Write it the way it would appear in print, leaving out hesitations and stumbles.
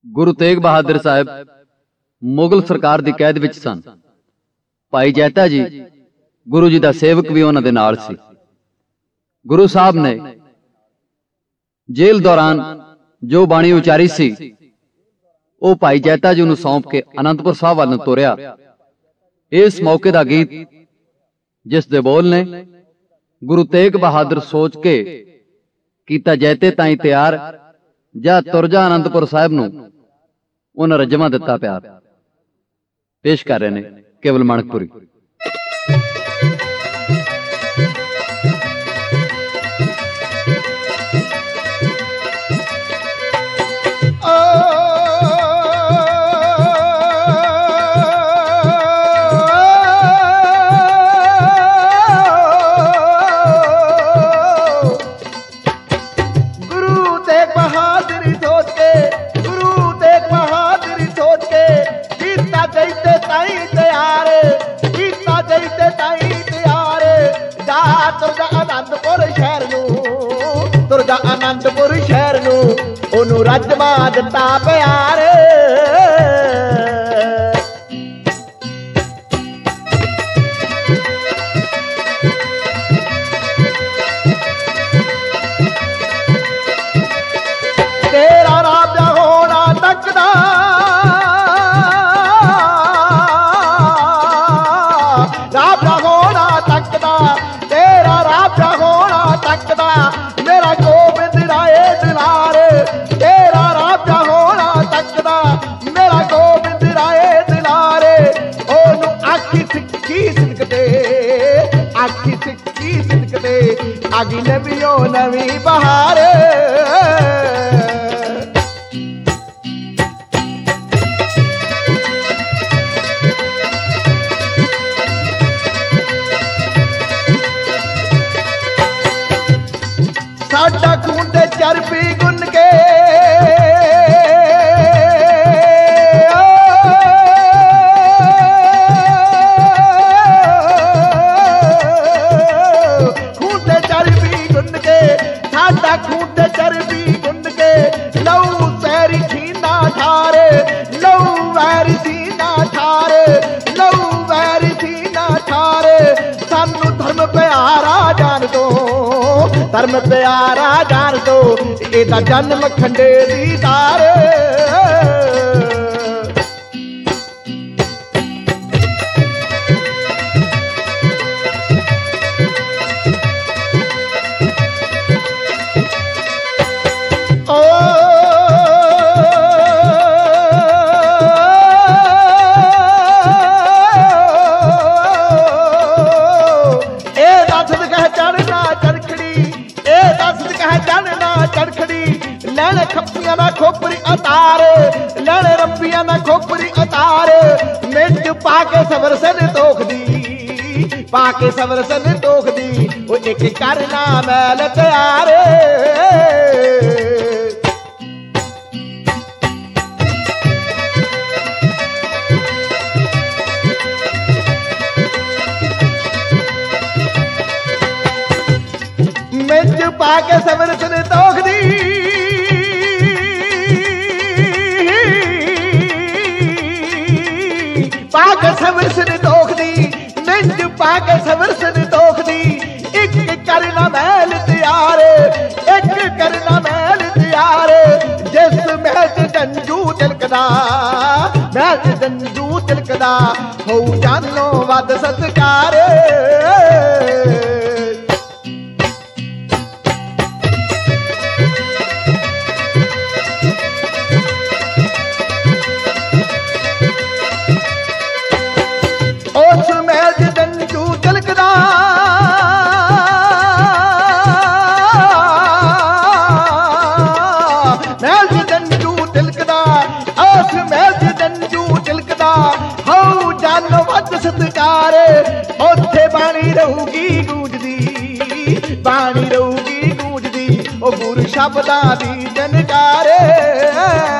ਗੁਰੂ ਤੇਗ ਬਹਾਦਰ ਸਾਹਿਬ ਮੁਗਲ ਸਰਕਾਰ ਦੀ ਕੈਦ ਵਿੱਚ ਸਨ। ਭਾਈ ਜੈਤਾ ਜੀ ਗੁਰੂ ਜੀ ਦਾ ਸੇਵਕ ਵੀ ਉਹਨਾਂ ਦੇ ਨਾਲ ਸੀ। ਗੁਰੂ ਸਾਹਿਬ ਨੇ ਜੇਲ੍ਹ ਦੌਰਾਨ ਜੋ ਬਾਣੀ ਉਚਾਰੀ ਸੀ ਉਹ ਭਾਈ ਜੈਤਾ ਜੀ ਨੂੰ ਸੌਂਪ ਕੇ ਅਨੰਦਪੁਰ ਸਾਹਿਬ ਵੱਲ ਨੂੰ ਤੁਰਿਆ। ਇਸ ਮੌਕੇ ਦਾ ਗੀਤ ਜਿਸ ਦੇ ਬੋਲ ਨੇ ਗੁਰੂ ਤੇਗ ਬਹਾਦਰ ਸੋਚ ਕੇ ਕੀਤਾ ਜੈਤੇ ਤਾਈਂ ਤਿਆਰ, ਜਾ ਤੁਰ ਜਾ ਅਨੰਦਪੁਰ ਸਾਹਿਬ ਨੂੰ ਉਹਨਾਂ ਰਜਮਾ ਦਿੱਤਾ ਪਿਆਰ। ਪੇਸ਼ ਕਰ ਰਹੇ ਨੇ ਕੇਵਲ ਮਾਣਕਪੁਰੀ। ਅਨੰਦਪੁਰ ਸ਼ਹਿਰ ਨੂੰ ਉਹਨੂੰ ਰਜਮਾ ਦਿੱਤਾ ਪਿਆਰ। ਤੇਰਾ ਰਾਜਾ ਹੋਣਾ ਤੱਕਦਾ, ਰਾਜਾ ਹੋਣਾ ਤੱਕਦਾ, ਤੇਰਾ ਰਾਜਾ ਹੋਣਾ ਤੱਕਦਾ, ਮੇਰਾ ਗੋਬਿੰਦ ਰਾਏ ਦਿਲਾਰੇ, ਤੇਰਾ ਰਾਜਾ ਹੋਣਾ ਤੱਕਦਾ, ਮੇਰਾ ਗੋਬਿੰਦ ਰਾਏ ਦਿਲਾਰੇ। ਉਹਨੂੰ ਆਖੀ ਸਿੱਖੀ ਸਿੱਖਦੇ, ਆਖੀ ਸਿੱਖੀ ਸਿੱਖਦੇ, ਆਗੀ ਨਵੀਓ ਨਵੀਂ ਬਹਾਰ। ਸਾਡਾ ਖੂਨ ਤੇ ਚਰਬੀ ਗੁੰਨ ਕੇ, ਖੂਨ ਤੇ ਚਰਬੀ ਗੁੰਨ ਕੇ, ਸਾਡਾ ਖੂਨ ਤੇ ਚਰਬੀ ਗੁੰਨ ਕੇ, ਲਹੂ ਵੈਰੀ ਸੀਨਾ ਠਾਰੇ, ਲਹੂ ਵੈਰੀ ਸੀਨਾ ਠਾਰੇ, ਲਹੂ ਵੈਰੀ ਸੀਨਾ ਠਾਰੇ। ਸਾਨੂੰ ਧਰਮ ਪਿਆਰਾ ਜਾਣ ਦੋ, ਧਰਮ ਪਿਆਰਾ ਜਾਣ ਦੋ, ਇਹਦਾ ਜਨਮ ਖੰਡੇ ਦੀ ਤਾਰ। ਲੈਣੇ ਖੱਪੀਆਂ ਦਾ ਖੋਪਰੀ ਉਤਾਰ, ਲੈਣੇ ਰੱਬੀਆਂ ਦਾ ਖੋਪਰੀ ਉਤਾਰ, ਮਿੰਜ ਪਾ ਕੇ ਸਬਰ ਸਨ ਤੋਖਦੀ, ਪਾ ਕੇ ਸਬਰ ਸਨ ਤੋਖਦੀ, ਉਹ ਇੱਕ ਕਰਨਾ ਮੈਲ ਤਿਆਰ। ਮਿੰਜ ਪਾ ਕੇ ਸਬਰ ਸਨ ਤੋਖਦੀ, ਪਾ ਕੇ ਸਬਰ ਸਨ ਤੋਖਦੀ, ਮਿੰਜ ਪਾ ਕੇ ਸਬਰ ਸਨ ਤੋਖਦੀ, ਇੱਕ ਕਰਨਾ ਮੈਲ ਤਿਆਰ, ਇੱਕ ਕਰਨਾ ਮੈਲ ਤਿਆਰ। ਜਿਸ ਮਹਿਲ ਚ ਜੰਜੂ ਤਿਲਕਦਾ, ਮਹਿਲ ਚ ਜੰਜੂ ਤਿਲਕਦਾ, ਹੋਊ ਜਾਨੋਂ ਵੱਧ ਸਤਿਕਾਰ। ਉਸ ਮਹਿਲ ਚ ਜੰਜੂ ਤਿਲਕਦਾ, ਮਹਿਲ ਚ ਜੰਜੂ ਤਿਲਕਦਾ, ਉਸ ਮਹਿਲ ਚ ਜੰਜੂ ਤਿਲਕਦਾ, ਹੋਊ ਜਾਨੋਂ ਵੱਧ ਸਤਿਕਾਰ। ਉੱਥੇ ਬਾਣੀ ਰਹੂਗੀ ਗੂੰਜਦੀ, ਬਾਣੀ ਰਹੂਗੀ ਗੂੰਜਦੀ, ਉਹ ਗੁਰੂ ਸ਼ਬਦਾਂ ਦੀ ਜਨਕਾਰ।